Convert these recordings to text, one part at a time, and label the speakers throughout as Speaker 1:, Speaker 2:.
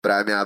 Speaker 1: Pra me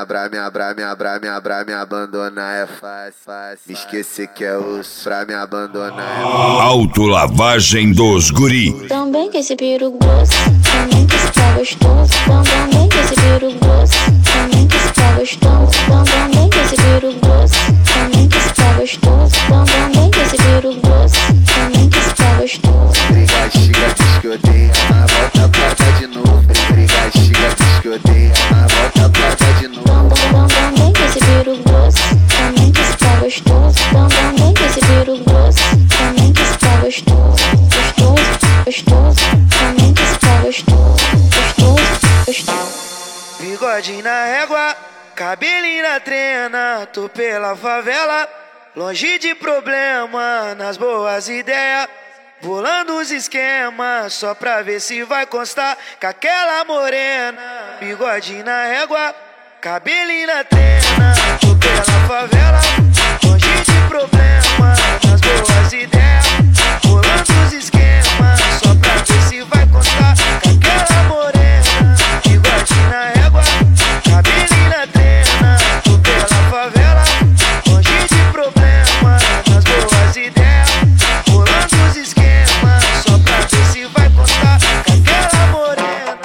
Speaker 1: abandonar é fácil. Me esquecer que é osso. Pra me abandonar é fácil.
Speaker 2: Autolavagem dos guri.
Speaker 3: Também que esse peru grosso, também que esse pau gostoso. Também que esse peru grosso, também que esse pau gostoso. Também que esse peru grosso, também que esse pau gostoso. Também que esse peru grosso, também que esse pau gostoso.
Speaker 1: Briga, xinga, diz que odeia, mas volta pra cá de novo. Briga, xinga, diz que odeia, mas volta pra cá de novo.
Speaker 3: Também que esse peru grosso, também que esse pau gostoso. Também que esse peru grosso, também que esse pau gostoso. Gostoso, também que esse pau gostoso. Gostoso.
Speaker 4: Bigodinho na régua, cabelinho na trena. Tô pela favela, longe de problema, nas boas ideias. Bolando os esquemas, só pra ver se vai constar com aquela morena. Bigodinho na régua, cabelinho na trena. Tô pela favela, longe de problema, nas boas ideias. Bolando os esquemas, só pra ver se vai constar com aquela morena. Bigodinho na régua, cabelinho na trena. Tô pela favela, longe de problema, nas boas ideias. Bolando os esquemas, só pra ver se vai constar com aquela morena.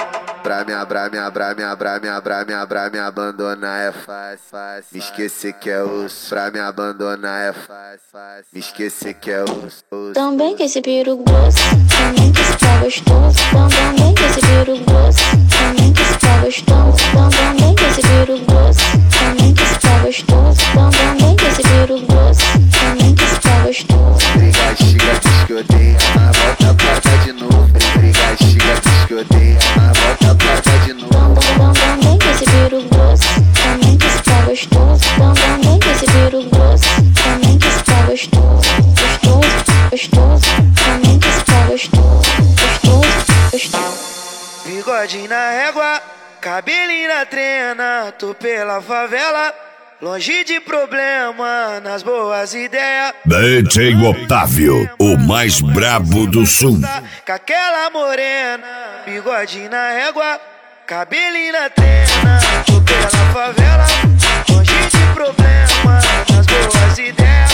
Speaker 1: Pra me abandonar é fácil. Me esquecer que é osso. Pra me abandonar é fácil. Me esquecer que é osso.
Speaker 3: Também que esse peru grosso, também que esse pau gostoso. Também que esse peru grosso, também que esse pau gostoso. Também que esse peru grosso, também que esse pau gostoso. Também que esse peru grosso, também que esse pau gostoso.
Speaker 1: Briga, xinga, diz que odeia, mas volta pra cá de novo. Briga, xinga, diz que odeia, mas volta pra cá de novo.
Speaker 3: Também que esse peru grosso, também que esse pau gostoso. Também que esse peru grosso, também que esse pau gostoso. Gostoso, também que esse pau gostoso. Gostoso.
Speaker 4: Bigodinho na régua, cabelinho na trena. Tô pela favela, longe de problema, nas boas ideias.
Speaker 2: DJ Otávio, o mais brabo do sul.
Speaker 4: Com aquela morena. Bigodinho na régua, cabelinho na trena. Tô pela favela, longe de problema, nas boas ideias.